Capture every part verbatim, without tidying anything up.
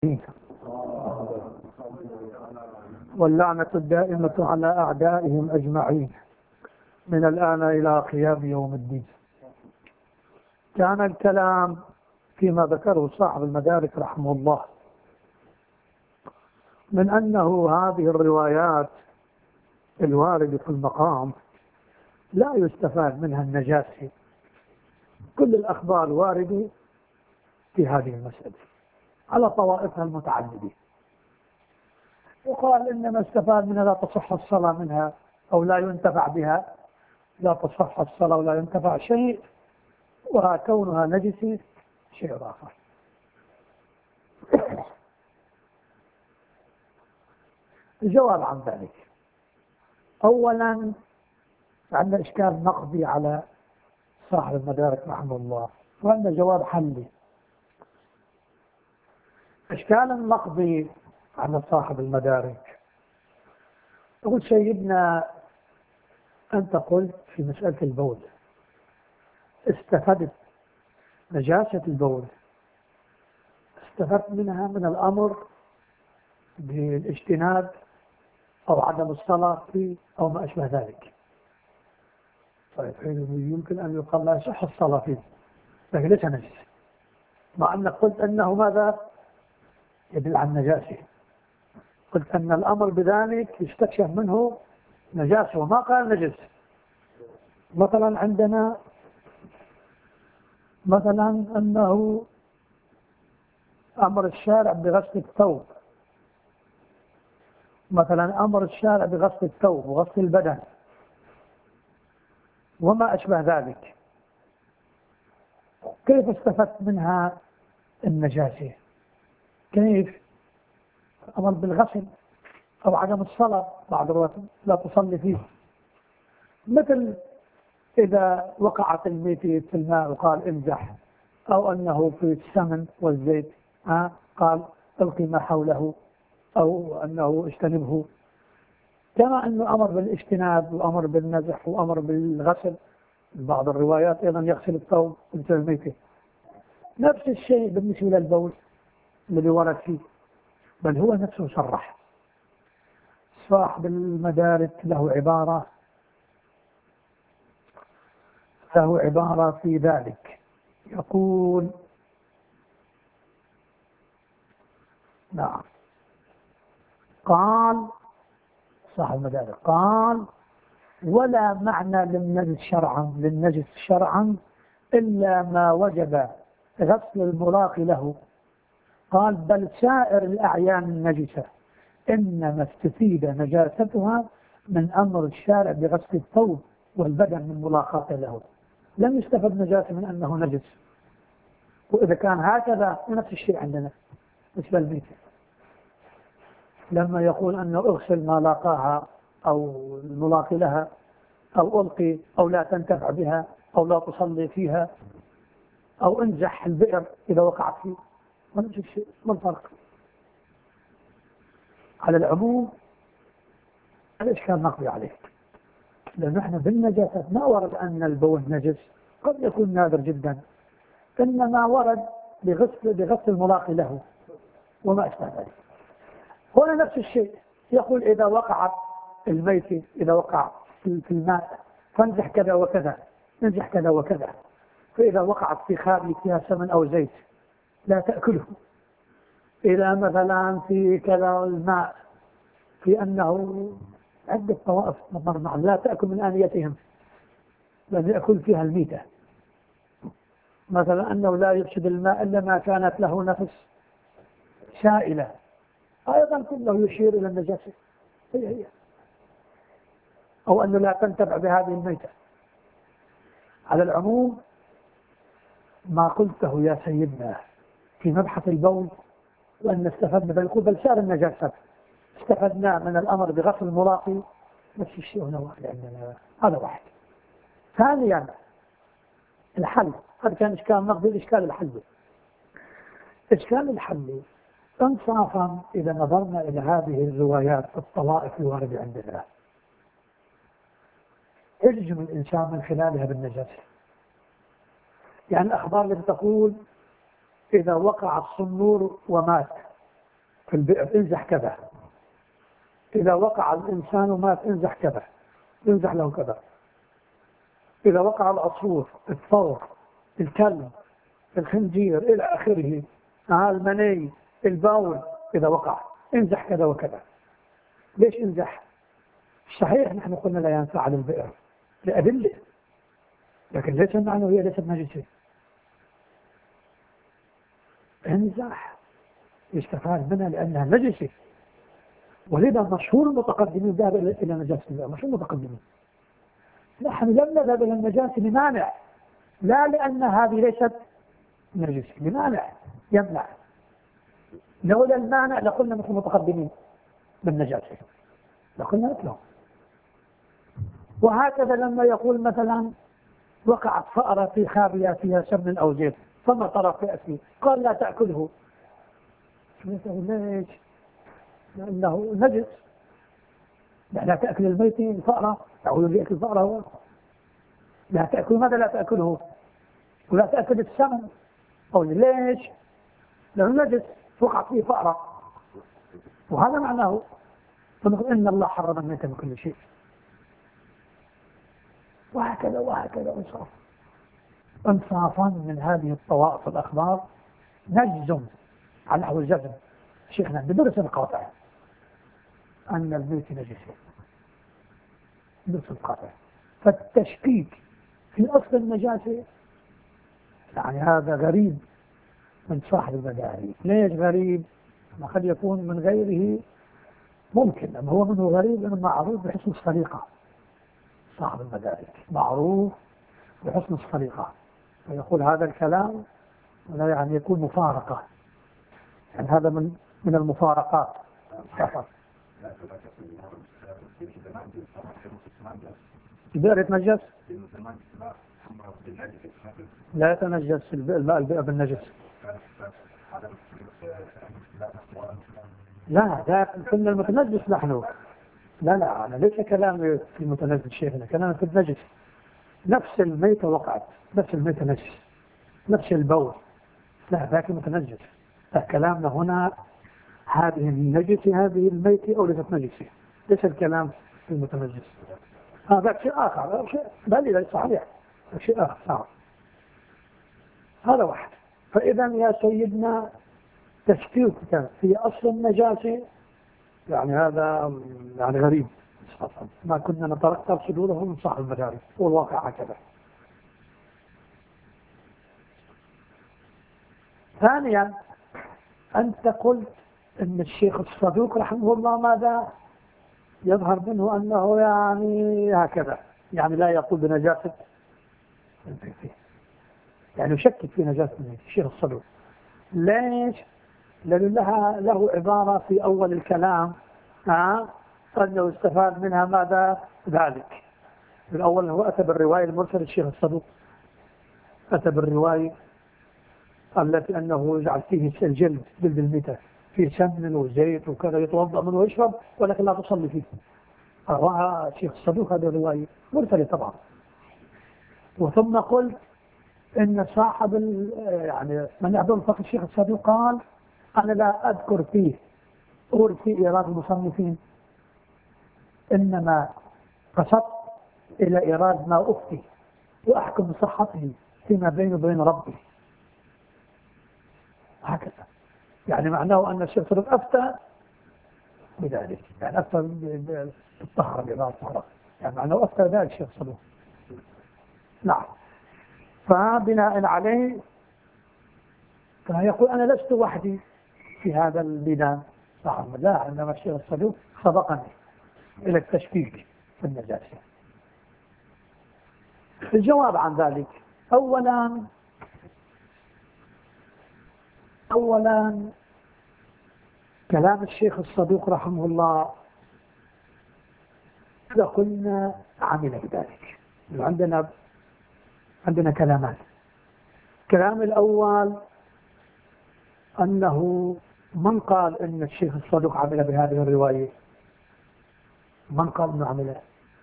واللعنة الدائمة على أعدائهم أجمعين من الآن إلى قيام يوم الدين. كان الكلام فيما ذكره صاحب المدارك رحمه الله من أنه هذه الروايات الواردة في المقام لا يستفاد منها النجاسة. كل الأخبار واردة في هذه المسألة على طوائفها المتعددة، وقال إنما استفاد منها لا تصح الصلاة منها أو لا ينتفع بها، لا تصح الصلاة ولا ينتفع شيء، وكونها نجسة شيء آخر. الجواب عن ذلك: أولا عندنا إشكال نقضي على صاحب المدارك رحمه الله، وعندنا جواب حلي. إشكال النقضي على صاحب المدارك: أقول سيدنا أنت قلت في مسألة البول استفدت نجاسة البول، استفدت منها من الأمر بالاجتناب أو عدم الصلاة فيه أو ما أشبه ذلك. طيب يمكن أن يقال لا يصح الصلاة فيه، لكن ليس نجس، مع أنك قلت أنه ماذا يدل على النجاسة. قلت أن الأمر بذلك يستكشف منه نجاسة وما قال نجس. مثلا عندنا مثلا أنه أمر الشارع بغسل الثوب، مثلا أمر الشارع بغسل الثوب وغسل البدن وما أشبه ذلك. كيف استفدت منها النجاسة؟ كيف؟ أمر بالغسل أو عدم الصلاة، بعض الوقت لا تصلي فيه، مثل إذا وقعت الميتة في الماء وقال امزح، أو أنه في السمن والزيت ها قال القي ما حوله، أو أنه اجتنبه. كما أنه أمر بالاجتناب وأمر بالنزح وأمر بالغسل، بعض الروايات أيضا يغسل الثوب مثل الميتة. نفس الشيء بالنسبة للبول الذي ورد فيه، بل هو نفسه صرح. صاحب المدارك له عبارة له عبارة في ذلك، يقول نعم قال صاحب المدارك قال: ولا معنى للنجس شرعا للنجس شرعا إلا ما وجب غسل المراق له. قال: بل سائر الأعيان النجسة إنما استفيد نجاستها من أمر الشارع بغسل الثوب والبدن من ملاقاته له، لم يستفد نجاسة من أنه نجس. وإذا كان هكذا نفس الشيء عندنا بالنسبة للميتة، لما يقول أنه اغسل ما لاقاها أو الملاقي لها أو ألقي أو لا تنتفع بها أو لا تصلي فيها أو انزح البئر إذا وقعت فيه، ما نفس الشيء، ما الفرق؟ على العموم الإشكال نقضي عليه، لأن احنا بالنجاسة ما ورد أن البول نجس، قد يكون نادر جدا، إنما ورد بغسل بغسل الملاقي له وما أشبه ذلك. هنا نفس الشيء، يقول إذا وقعت الميتة إذا وقع في الماء فانزح كذا وكذا، انزح كذا وكذا. فإذا وقعت في خابي فيها سمن أو زيت لا تأكله. إذا مثلا في كذا الماء في أنه عدة طوائف مضمرنا لا تأكل من آنيتهم، لأن يأكل فيها الميتة. مثلا أنه لا يفسد الماء إلا ما كانت له نفس سائلة، أيضا كله يشير إلى النجاسة هي هي. أو أنه لا تنتفع بهذه الميتة. على العموم ما قلته يا سيدنا في مبحث البول وأن استفدنا بالقول بل سائر النجاسات استفدنا من الأمر بغسل الملاقي، نفس الشيء هنا واحد عندنا. هذا واحد. ثانيا الحل، هذا كان إشكال نقضي. الإشكال الحلي إشكال الحلي انصافا إذا نظرنا إلى هذه الروايات الطوائف الواردة عندنا يجزم الإنسان من خلالها بالنجاسة. يعني الأخبار التي تقول إذا وقع الصنور ومات في البئر انزح كذا، إذا وقع الإنسان ومات انزح كذا، انزح له كذا، إذا وقع العصفور، الثور، الكلب، الخنزير إلى آخره، المني، البول، إذا وقع انزح كذا وكذا. ليش انزح؟ صحيح نحن قلنا لا ينفع البئر لأدلة، لكن ليس معنى هي ليست نجسة. انزح يستفاد منها لأنها نجسة، ولذا مشهور المتقدمين ذهب إلى نجاسة البئر، مشهور المتقدمين. نحن لم نذهب إلى النجاسة لمانع، لا لأن هذه ليست نجسة، لمانع يمنع. لولا المانع لقلنا مثل المتقدمين بالنجاسة، لقلنا مثلهم. وهكذا لما يقول مثلا وقعت فأرة في خابية فيها سمن أو زيت ثم طرف في أسفل، قال لا تأكله. ليش؟ لأنه نجس. لا تأكل الميت الفأرة، يقول لي أكل الفأرة هو لا تأكل. ماذا لا تأكله؟ ولا تأكل السمن. أو ليش؟ لأنه نجس وقعت فيه فأرة، وهذا معناه. فنقول إن الله حرم الميت من كل شيء، وهكذا وهكذا انصاف انصافا من هذه الطوائف الأخبار نجزم على نحو الجزم. شيخنا بدرس القاطع أن الميت نجس، بدرس القاطع. فالتشكيك في أصل النجاسة يعني هذا غريب من صاحب المداري. ليش غريب؟ ما قد يكون من غيره ممكن، أما هو منه غريب لأنه معروف بحسن السليقة. صاحب المدارك معروف بحسن السليقة، ويقول هذا الكلام ولا يعني يكون مفارقة، يعني هذا من من المفارقات. البئر يتنجس؟ لا يتنجس الماء البئر بالنجس. لا ده كنا المتنجس نحن. لا لا أنا ليس كلامي في المتنجس شيخنا، كلامي في النجس. نفس الميتة وقعت، نفس الميتة نجس، نفس البول، لا ذاك متنجس. كلامنا هنا هذه النجسة هذه الميتة أو ليست نجسة، ليس الكلام في المتنجس. هذا شيء آخر، هذا شيء بل ليس صحيح، شيء آخر صعب. هذا واحد. فإذا يا سيدنا تشكيكك في أصل النجاسة يعني هذا يعني غريب، ما كنا نترقب صدوره من صاحب المدارس، والواقع هكذا. ثانيا أنت قلت أن الشيخ الصدوق رحمه الله ماذا يظهر منه أنه يعني هكذا، يعني لا يقول بنجاسة، يعني يشكك في نجاسة الشيخ الصدوق. ليش؟ لأن لها له عبارة في أول الكلام ها أنه استفاد منها ماذا ذلك. الأول هو أتى بالرواية المرسل الشيخ الصدوق، أتى بالرواية التي أنه يجعل فيه الجلد جلد الميتة فيه سمن وزيت وكذا يتوضأ منه ويشرب ولكن لا تصلي فيه. رواه الشيخ الصدوق هذه الرواية مرسلة طبعا. وثم قلت إن صاحب يعني من يحضر الفقه الشيخ الصدوق قال أنا لا أذكر فيه أقول في إيراد المصنفين، إنما قصدت إلى إيراد ما أفتي وأحكم بصحته فيما بينه وبين ربي. هكذا يعني معناه أن الشيخ الصدوق أفتى بذلك، يعني أفتى بالطهر بإيراد الطهر، يعني معناه أفتى ذلك الشيخ الصدوق. نعم. فبناء عليه فيقول أنا لست وحدي في هذا البناء صحيح، لا إنما الشيخ الصدوق سبقني إلى التشكيك في النجاسة. الجواب عن ذلك أولا أولا كلام الشيخ الصدوق رحمه الله إذا قلنا عمل بذلك. عندنا عندنا كلامان. الكلام الأول أنه من قال إن الشيخ الصدوق عمل بهذه الرواية؟ من قال إنه عمل؟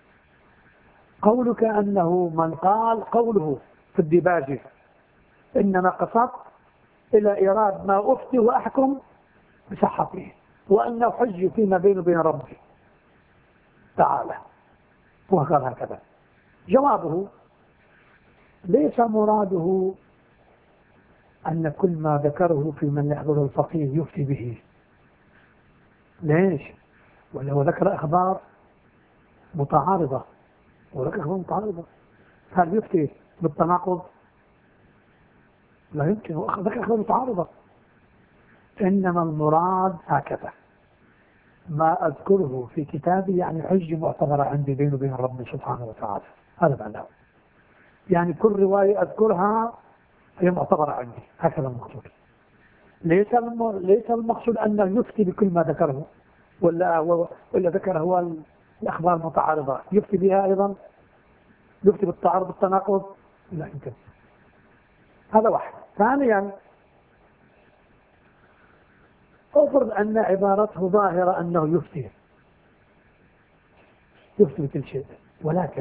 قولك أنه من قال قوله في الديباجي إنما قصدت إلى إيراد ما أفتي وأحكم بصحته، وأنه حج فيما بينه وبين ربه تعالى. وقال هكذا. جوابه: ليس مراده أن كل ما ذكره في من يحضر الفقيه يفتي به. ليش؟ ولو ذكر أخبار متعارضة وذكر أخبار متعارضة هل يفتي بالتناقض؟ لا يمكن. ذكر أخبار متعارضة. إنما المراد هكذا: ما أذكره في كتابي يعني حجة معتبرة عندي بيني وبين ربي سبحانه وتعالى. هذا معناه. يعني كل رواية أذكرها هي معتبرة عندي. هكذا المقصود. ليس ليس المقصود أنه يفتي بكل ما ذكره، ولا ولا ذكر هو الأخبار المتعارضة يفتي بها أيضا، يفتي بالتعارض بالتناقض. لا يمكن. هذا واحد. ثانيا، أفرض أن عبارته ظاهرة أنه يفتي يفتي بكل شيء، ولكن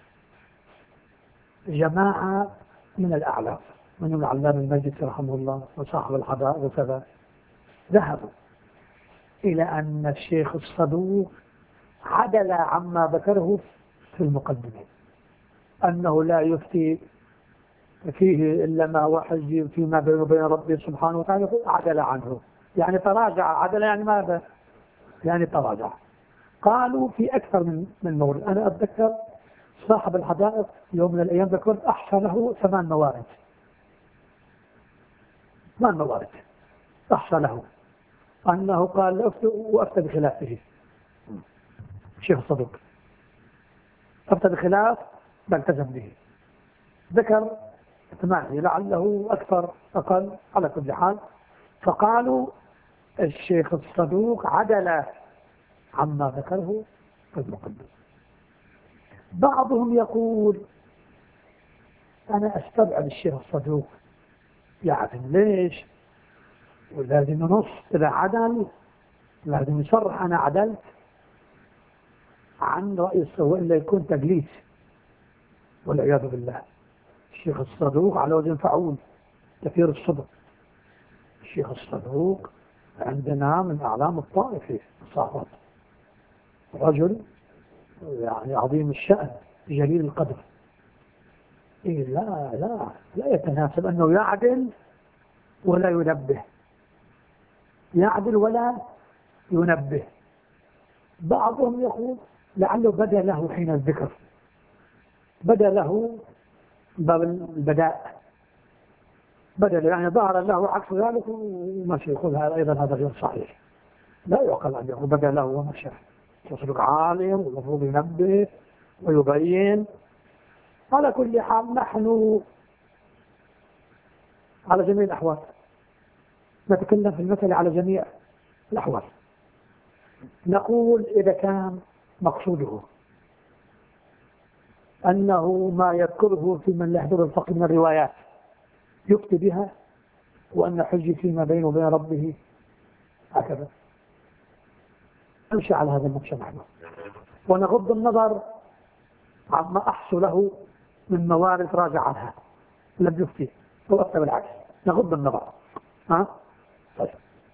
جماعة من الأعلام من العلامة المجلس رحمه الله وصاحب الحدائق وكذا ذهبوا إلى أن الشيخ الصدوق عدل عما ذكره في المقدمة، أنه لا يفتي فيه إلا ما هو حج فيما بينه وبين ربه سبحانه وتعالى، عدل عنه. يعني تراجع. عدل يعني ماذا؟ يعني تراجع. قالوا في أكثر من من مورد. أنا أتذكر صاحب الحدائق يوم من الأيام ذكرت أحسنه ثمان موارد. ثمان موارد أحسنه أنه قال أفتي وأفتى بخلافه. الشيخ الصدوق أفتى بخلاف بلتزم به. ذكر ثمانية، لعله أكثر أقل على كل حال. فقالوا الشيخ الصدوق عدل عما ذكره في المقدمة. بعضهم يقول أنا أستبعد الشيخ الصدوق يعدل. ليش؟ ولازم نص إذا عدل لازم يصرح أنا عدلت عن رأي الصدوق، إلا يكون تجليس والعياذ بالله. الشيخ الصدوق على وزن فعول، كثير الصدق. الشيخ الصدوق عندنا من أعلام الطائفة الصحابة، رجل يعني عظيم الشأن جليل القدر. إيه لا لا لا يتناسب أنه يعدل ولا ينبه، يعدل ولا ينبه. بعضهم يقول لعله بدا له حين الذكر، بدا له باب البداء، بدا له يعني ظهر له عكس ذلك ومشي. يقول هذا أيضا هذا غير صحيح. لا يعقل أن يقول بدا له ومشي. يصدق عالم والمفروض ينبه ويبين. على كل حال نحن على جميع الأحوال نتكلم في المثل على جميع الأحوال. نقول إذا كان مقصوده أنه ما يذكره في من يحضر الفقه من الروايات يفتي بها، وأن حج فيما بينه وبين ربه هكذا، نمشي على هذا النقش نحن، ونغض النظر عما أحصل له من موارد راجع عنها لم يفتي أو أفتى بالعكس. نغض النظر. ها؟ طيب.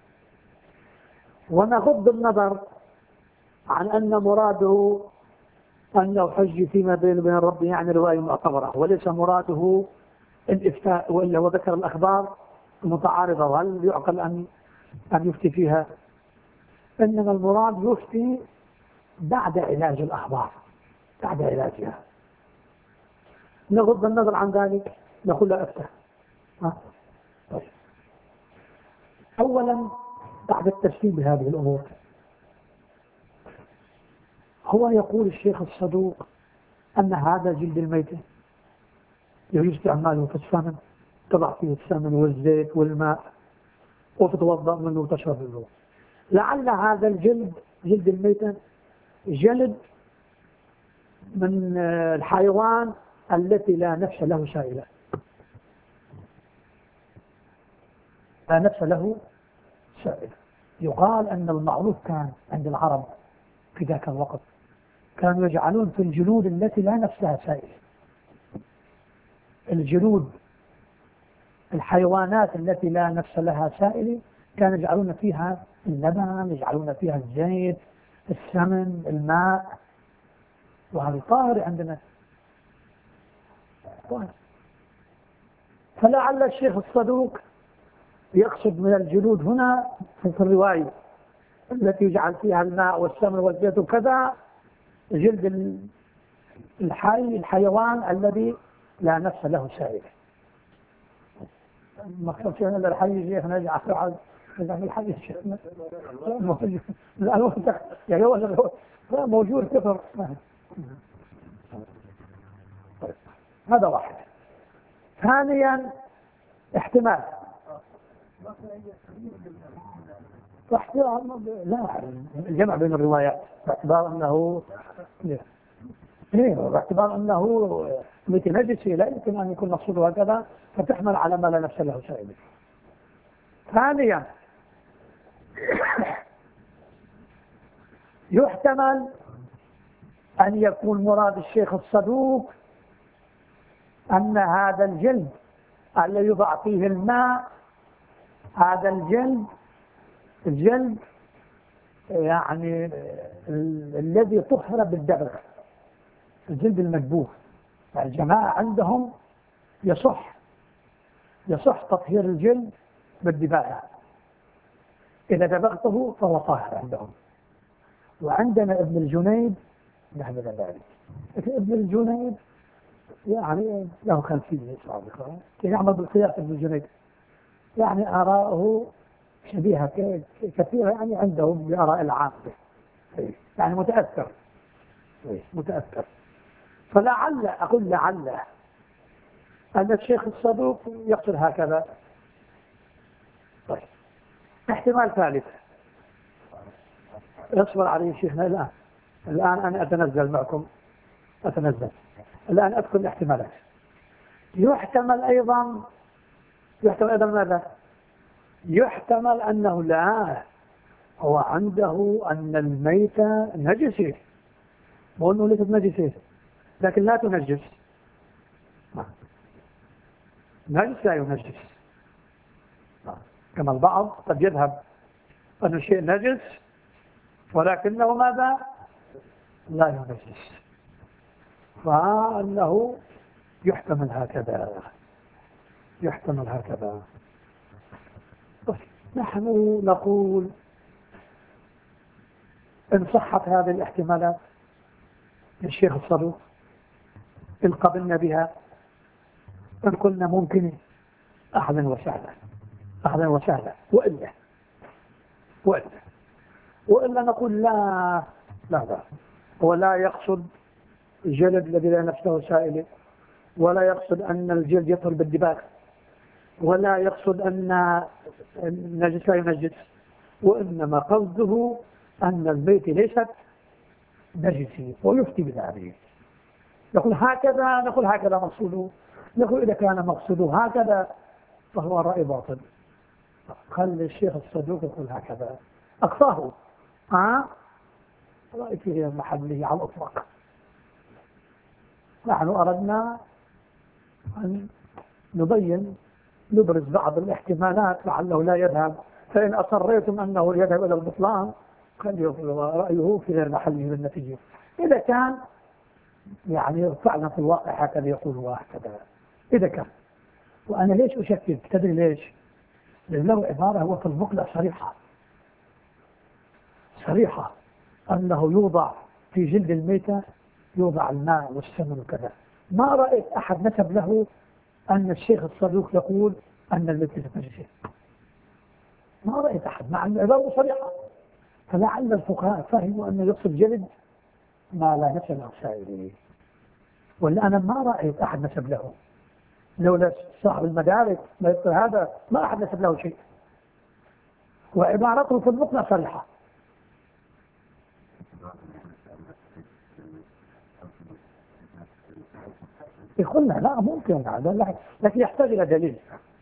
ونغض النظر عن أن مراده أنه حج فيما بينه وبين ربه يعني رواية معتبرة، وليس مراده الإفتاء، وإلا هو ذكر الأخبار المتعارضة وهل يعقل أن أن يفتي فيها. إنما المراد يفتي بعد علاج الأخبار، بعد علاجها. نغض النظر عن ذلك نقول لا أفتى. طيب. أولا بعد التسليم بهذه الأمور، هو يقول الشيخ الصدوق أن هذا جلد الميتة يجوز استعماله في السمن، تضع فيه السمن والزيت والماء وتتوضأ منه وتشرب منه. لعل هذا الجلد جلد الميتة جلد من الحيوان التي لا نفس له سائلة، لا نفس له سائلة. يقال أن المعروف كان عند العرب في ذاك الوقت كانوا يجعلون في الجلود التي لا نفس لها سائلة، الجلود الحيوانات التي لا نفس لها سائلة كانوا يجعلون فيها اللبن، يجعلون فيها الزيت، السمن، الماء، وهذا طاهر عندنا طاهر. فلعل الشيخ الصدوق يقصد من الجلود هنا في الرواية التي يجعل فيها الماء والسمن والزيت وكذا جلد الحي الحيوان الذي لا نفس له سائل. ما كنت أنا الحي شيخ نجع على الحي شيخ لا يعني هو موجود كثر. هذا واحد. ثانيا احتمال لا الجمع بين الروايات باعتبار انه ايه باعتبار انه متنجسي لا يمكن ان يكون مقصوده هكذا فتحمل على ما لا نفس له سائل. ثانيا يحتمل ان يكون مراد الشيخ الصدوق ان هذا الجلد الذي يضع فيه الماء هذا الجلد الجلد يعني ال الذي طهر بالدبغ، الجلد المدبوغ. الجماعة عندهم يصح يصح تطهير الجلد بالدباغة، إذا دبغته فهو طاهر عندهم. وعندنا ابن الجنيد نحن ذلك. ابن الجنيد يعني له خلفية سابقة يعمل بالقياس. ابن الجنيد يعني آراءه شبيهة كثيرة يعني عندهم بآراء العامة، يعني متأثر متأثر. فلعل أقول لعل أن الشيخ الصدوق يقصد هكذا. طيب احتمال ثالث يصبر عليه شيخنا الآن الآن أنا أتنزل معكم أتنزل الآن أذكر الاحتمالات. يحتمل أيضا يحتمل أيضا ماذا؟ يحتمل أنه لا هو عنده أن الميتة نجسة، مو أنه ليست نجسة لكن لا تنجس. نجس لا ينجس، كما البعض قد يذهب أن الشيء نجس ولكنه ماذا؟ لا ينجس. فأنه يحتمل هكذا يحتمل هكذا. نحن نقول إن صحت هذه الاحتمالات الشيخ الصدوق إن قبلنا بها إن قلنا ممكن أهلا وسهلا أهلا وسهلا وإلا وإلا وإلا نقول لا لا لا هو لا يقصد الجلد الذي لا نفسه سائل، ولا يقصد أن الجلد يطهر بالدباغ، ولا يقصد أن النجس لا ينجس، وإنما قصده أن البيت ليست نجسي ويفتي بذلك. نقول هكذا نقول هكذا مقصوده. نقول إذا كان مقصوده هكذا فهو رأي باطل. خلي الشيخ الصدوق يقول هكذا أقصاه ها رأي فيه محله على الأطلاق. نحن أردنا أن نبين نبرز بعض الاحتمالات لعله لا يذهب، فإن أصريتم أنه يذهب إلى البطلان خليه رأيه في غير محله بالنتيجة. إذا كان يعني فعلا في الواقع هكذا يقول وهكذا إذا كان. وأنا ليش أشكك؟ تدري ليش؟ لأن له عبارة هو في المقلة صريحة صريحة أنه يوضع في جلد الميتة يوضع الماء والسمن وكذا. ما رأيت أحد نسب له أن الشيخ الصدوق يقول أن الميتة نجسة، ما رأيت أحد مع العبارة صريحة. فلعل الفقهاء فهموا أنه يقصد جلد ما لا نسب له سائله، ولا أنا ما رأيت أحد نسب له. لولا صاحب المدارك ما يقول هذا ما أحد نسب له شيء، وعبارته في المقنع صريحة. يقولنا لا ممكن هذا لكن يحتاج إلى دليل.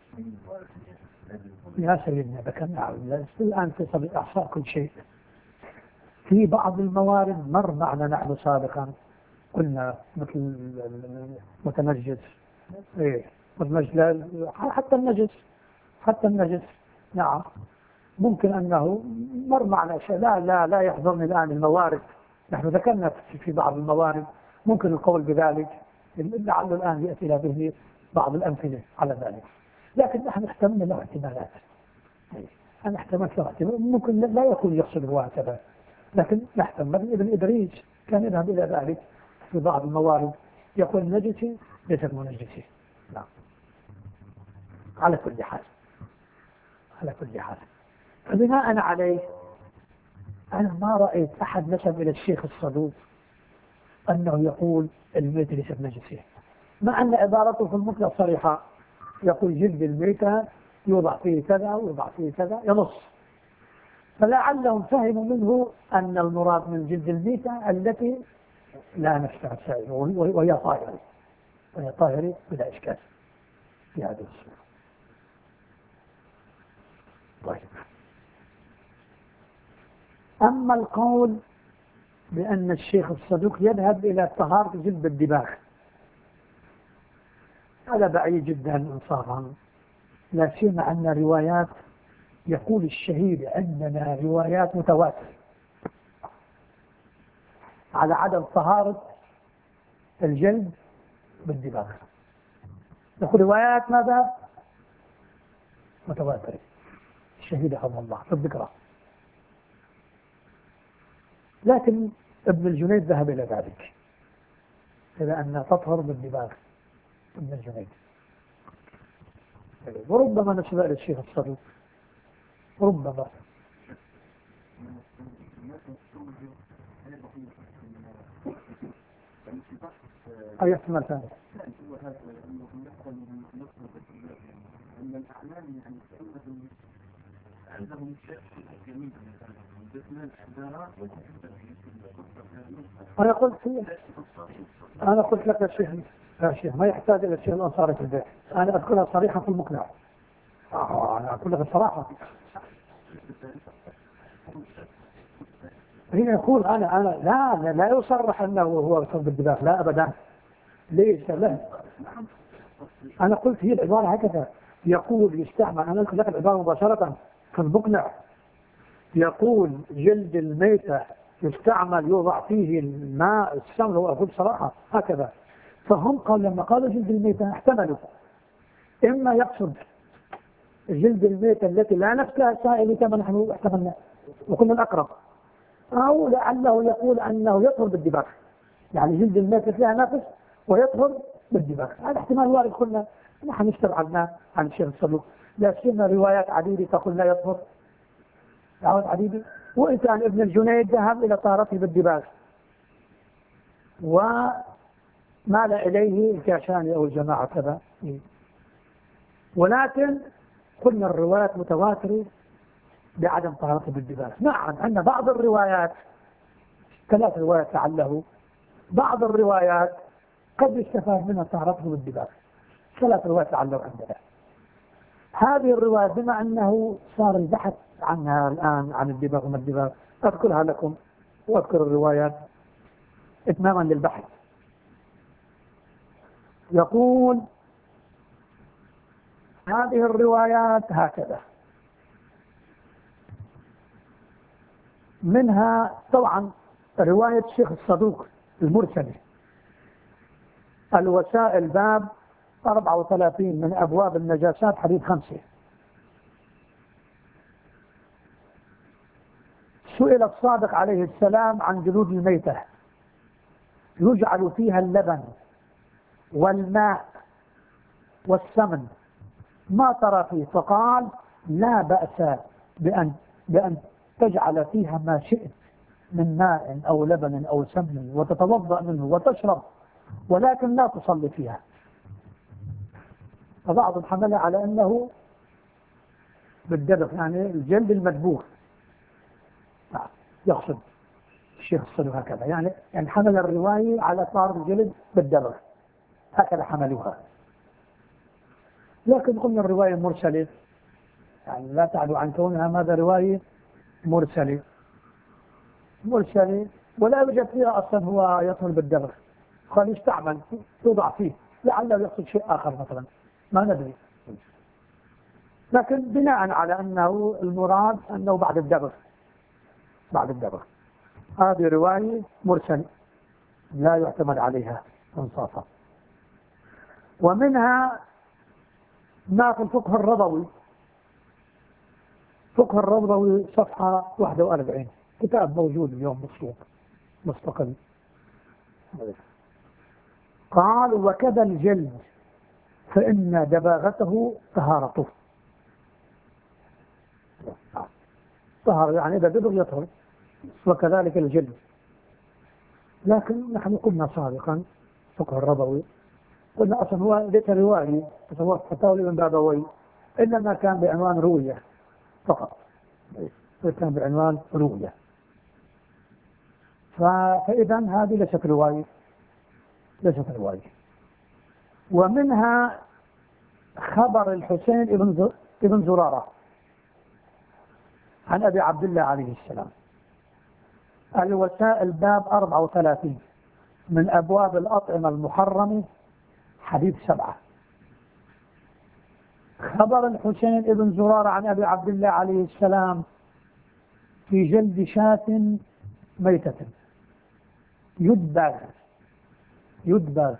يا سيدنا بكنا الآن في صدق أحصاء كل شيء. في بعض الموارد مر معنا نحن سابقا قلنا مثل متنجس إيه متنجس حتى النجس حتى النجس نعم ممكن أنه مر معنا شيء، لا لا لا يحضرني الآن الموارد، نحن ذكرنا في بعض الموارد ممكن القول بذلك، لعله الآن يأتي إلى ذهني بعض الأمثلة على ذلك، لكن نحن احتملنا له احتمالات. أنا احتملت له احتمال ممكن لا يكون يقصده هكذا، لكن نحتمل. ابن إدريس كان يذهب إلى ذلك في بعض الموارد، يقول نجسي ليست منجسي. نعم. على كل حال على كل حال فبناء عليه أنا ما رأيت أحد نسب إلى الشيخ الصدوق أنه يقول الميت ليست نجسة، مع أن عبارته في المطلق صريحة، يقول جلد الميتة يوضع فيه كذا ويوضع فيه كذا، ينص. فلعلهم فهموا منه أن المراد من جلد الميتة التي لا نفسها سائل وهي طاهرة، وهي طاهرة بلا إشكال في هذه الصورة. طيب، أما القول بأن الشيخ الصدوق يذهب إلى طهارة جلد الدباغ، هذا بعيد جدا إنصافا، لا سيما أن روايات يقول الشهيد عندنا روايات متواترة على عدم طهارة الجلد بالدباغ. يقول روايات ماذا؟ متواترة. الشهيد حفظه الله في الذكرى. لكن ابن الجنيد ذهب إلى ذلك، إلى أن تطهر بالدباغ. ابن الجنيد وربما نسبة إلى الشيخ الصدوق، ربما. أي احتمال ثاني؟ أن الأعلام يعني عندهم شيء جميل أنا قلت أنا قلت لك يا شيخ يا شيخ ما يحتاج إلى الشيخ الأنصاري في البيت، أنا أذكرها صريحة في المقنع. آه أنا أقول لك الصراحة. هنا يقول أنا أنا لا لا يصرح أنه هو صلب الدباغ، لا أبدا. ليش؟ لا أنا قلت هي العبارة هكذا، يقول يستعمل. أنا أقول لك العبارة مباشرة في المقنع، يقول جلد الميتة يستعمل يوضع فيه الماء السمن، وأقول صراحة هكذا. فهم قال لما قالوا جلد الميتة احتملوا، إما يقصد جلد الميتة التي لا نفسها سائل كما نحن احتملنا وكنا الأقرب، أو لعله يقول أنه يطهر بالدباغ، يعني جلد الميتة فيها نفس ويطهر بالدباغ. هذا احتمال وارد، قلنا نحن استبعدناه عن الشيخ الصدوق، لا سيما روايات عديدة تقول لا يطهر، روايات عديدة. وإن كان ابن الجنيد ذهب إلى طهارته بالدباغ ومال إليه الكاشاني أو الجماعة كذا، ولكن قلنا الروايات متواترة بعدم طهارته بالدباغ. نعم أن بعض الروايات، ثلاث روايات لعله، بعض الروايات قد يستفاد منها طهارته بالدباغ، ثلاث روايات لعله عندنا. هذه الروايات بما أنه صار البحث عنها الآن عن الدباغ وما الدباغ، أذكرها لكم وأذكر الروايات إتماما للبحث. يقول هذه الروايات هكذا، منها طبعا رواية الشيخ الصدوق المرسلة، الوسائل باب أربعة وثلاثين من أبواب النجاسات حديث خمسة. سئل الصادق عليه السلام عن جلود الميتة يجعل فيها اللبن والماء والسمن ما ترى فيه؟ فقال لا بأس بأن, بأن تجعل فيها ما شئت من ماء أو لبن أو سمن وتتوضأ منه وتشرب، ولكن لا تصلي فيها. فبعض حمل على أنه بالدبغ، يعني الجلد المدبوغ، يقصد الشيخ الصدوق هكذا، يعني يعني حمل الرواية على طار الجلد بالدبغ، هكذا حملوها. لكن قلنا الرواية مرسلة، يعني لا تعدو عن كونها ماذا رواية مرسلة مرسلة ولا يوجد فيها أصلا هو يطهر بالدبغ، قال يستعمل توضع فيه، لعله يقصد شيء آخر مثلا، ما ندري. لكن بناء على أنه المراد أنه بعد الدبغ بعد الدبغ. هذه رواية مرسل لا يعتمد عليها انصافا. ومنها ما في الفقه الرضوي. فقه الرضوي صفحة واحد وأربعين، كتاب موجود اليوم مصروف مستقل. قال: وكذا الجلد فإن دباغته طهارته. طهر يعني إذا دبغ يطهر، وكذلك الجلد. لكن نحن قلنا سابقا فقه الرضوي قلنا أصلا هو ليس رواية، هو فتاوى من بابوي، إنما كان بعنوان رؤية فقط، كان بعنوان رؤية. فإذا هذه ليست رواية ليست رواية. ومنها خبر الحسين ابن ابن زرارة عن أبي عبد الله عليه السلام. الوسائل باب أربعة وثلاثين من أبواب الأطعمة المحرمة، حديث سبعة. خبر الحسين ابن زرارة عن أبي عبد الله عليه السلام في جلد شاة ميتة يدبغ يدبغ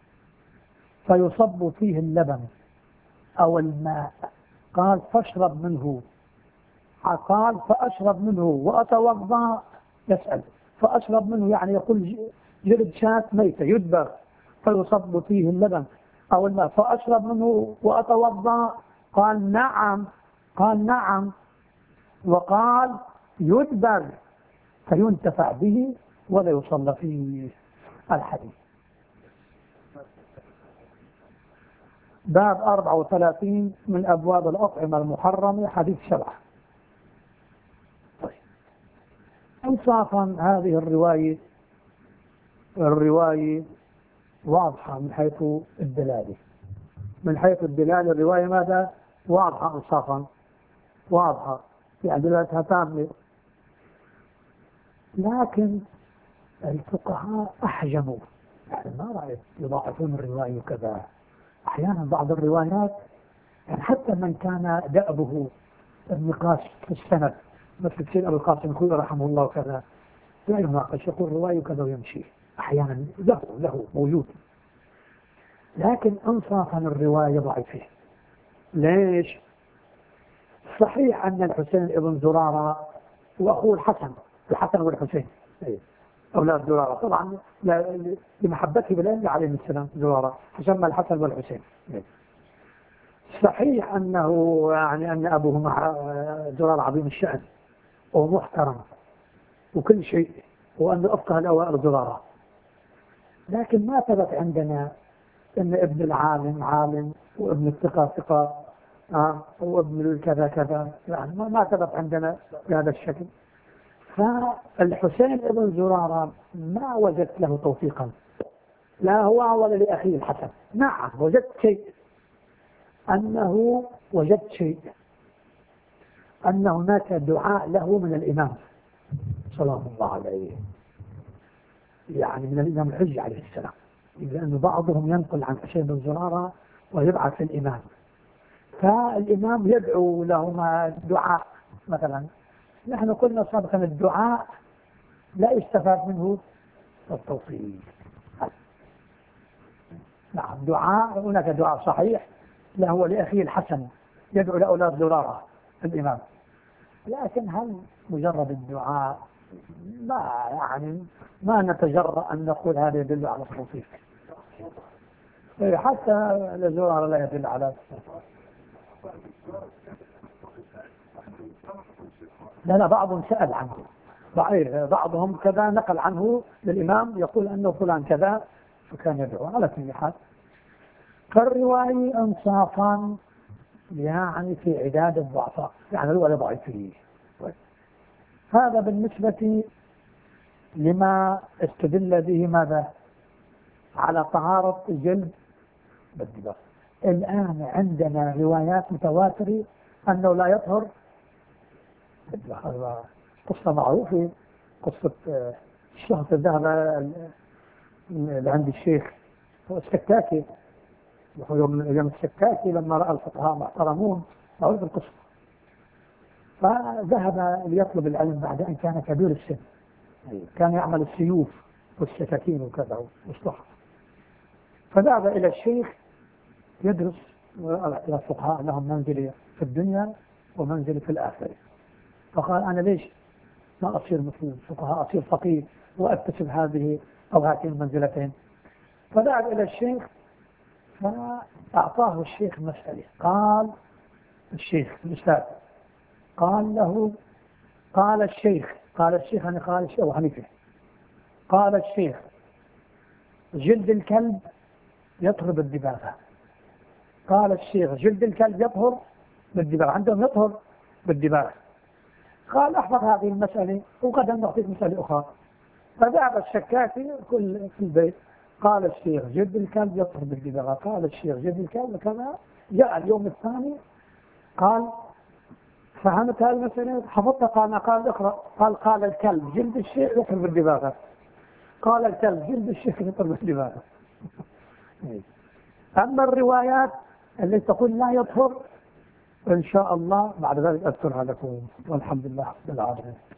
فيصب فيه اللبن أو الماء. قال: فاشرب منه. قال: فأشرب منه وأتوضأ. يسأل: فأشرب منه يعني يقول جلد شاة ميتة يدبغ فيصب فيه اللبن أو الماء، فأشرب منه وأتوضأ. قال: نعم. قال: نعم. وقال: يدبغ فينتفع به ولا يصلى فيه. الحديث باب أربعة وثلاثين من أبواب الأطعمة المحرمة، حديث سبعة. طيب، انصافا هذه الرواية الرواية واضحة من حيث الدلالة. من حيث الدلالة الرواية ماذا؟ واضحة انصافا، واضحة يعني دلالتها تامة. لكن الفقهاء أحجموا، يعني ما رأيت يضاعفون الرواية وكذا. أحيانا بعض الروايات يعني حتى من كان دأبه النقاش في السند، مثل سيد أبو القاسم الخولي رحمه الله وكذا، لا يناقش، يقول رواية وكذا ويمشي. أحيانا له له موجود. لكن انصافا الرواية ضعيفة. ليش؟ صحيح أن الحسين ابن زرارة وأخوه الحسن الحسن والحسين أولاد زرارة طبعا لمحبته بالأنبياء عليهم السلام، زرارة تسمى الحسن والحسين. صحيح أنه يعني أن أبوهما زرارة عظيم الشأن ومحترم وكل شيء، وأنه أفقه الأوائل زرارة. لكن ما ثبت عندنا أن ابن العالم عالم وابن الثقة ثقة آه وابن الكذا كذا، يعني ما ثبت عندنا بهذا الشكل. فالحسين ابن زرارة ما وجدت له توثيقا، لا هو ولا لأخيه الحسن. نعم وجدت شيء، أنه وجدت شيء أن هناك دعاء له من الإمام صلى الله عليه، يعني من الإمام الحجي عليه السلام، لأن بعضهم ينقل عن حسين بن زرارة ويبعث الإمام، فالإمام يدعو لهما دعاء مثلا. نحن قلنا سابقا الدعاء لا يستفاد منه التوصيل. نعم دعاء، هناك دعاء صحيح له لأخيه الحسن يدعو لأولاد زرارة الإمام، لكن هل مجرد الدعاء ما يعني ما نتجرأ أن نقول هذا يدل على التوصيل، حتى لزرارة لا يدل على التوصيل. لا لا بعضهم سأل عنه، بعضهم كذا نقل عنه للإمام يقول أنه فلان كذا فكان يدعو على كل حال. فالرواية انصافا يعني في عداد الضعفاء، يعني الرواية ضعيفة. هذا بالنسبة لما استدل به ماذا على طهارة الجلد بالدباغ. الآن عندنا روايات متواترة أنه لا يطهر بالدباغ. قصة معروفة، قصة الشهر الذهب اللي عند الشيخ هو السكاكي، يوم السكاكي لما رأى الفقهاء محترمون أعرف القصة. فذهب ليطلب العلم بعد أن كان كبير السن، كان يعمل السيوف والسكاكين وكذا والصحف. فذهب إلى الشيخ يدرس، الفقهاء لهم منزلة في الدنيا ومنزلة في الآخرة. فقال أنا ليش ما أصير مثل الفقهاء، أصير فقيه وأكتسب هذه أو هاتين المنزلتين. فذهب إلى الشيخ فأعطاه الشيخ مسألة. قال الشيخ الأستاذ قال له قال الشيخ قال الشيخ أنا قال الشيخ أبو حنيفة قال الشيخ جلد الكلب يطهر بالدباغة. قال الشيخ جلد الكلب يطهر بالدباغة، عندهم يطهر بالدباغة. قال احفظ هذه المسألة وغدا نعطيك مسألة أخرى. فذهب الشكاكي كل في البيت. قال الشيخ جلد الكلب يطهر بالدباغة، قال الشيخ جلد الكلب كذا. جاء اليوم الثاني قال فهمت هذه المسألة حفظتها؟ قال قال اقرأ. قال قال الكلب جلد الشيخ يطهر بالدباغة، قال الكلب جلد الشيخ يطهر بالدباغة. أما الروايات التي تقول لا يطهر إن شاء الله بعد ذلك أذكرها لكم، والحمد لله رب العالمين.